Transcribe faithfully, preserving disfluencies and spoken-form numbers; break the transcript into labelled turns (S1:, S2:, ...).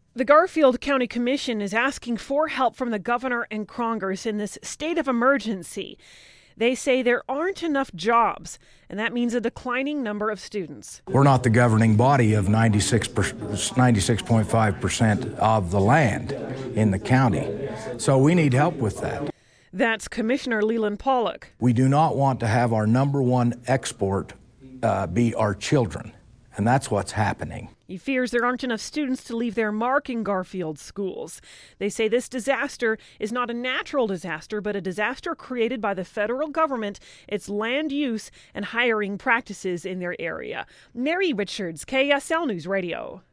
S1: The Garfield County Commission is asking for help from the governor and Congress in this state of emergency. They say there aren't enough jobs, and that means a declining number of students.
S2: We're not the governing body of ninety-six point five percent of the land in the county, so we need help with that.
S1: That's Commissioner Leland Pollock.
S2: We do not want to have our number one export uh, be our children, and that's what's happening.
S1: He fears there aren't enough students to leave their mark in Garfield schools. They say this disaster is not a natural disaster, but a disaster created by the federal government, its land use and hiring practices in their area. Mary Richards, K S L News Radio.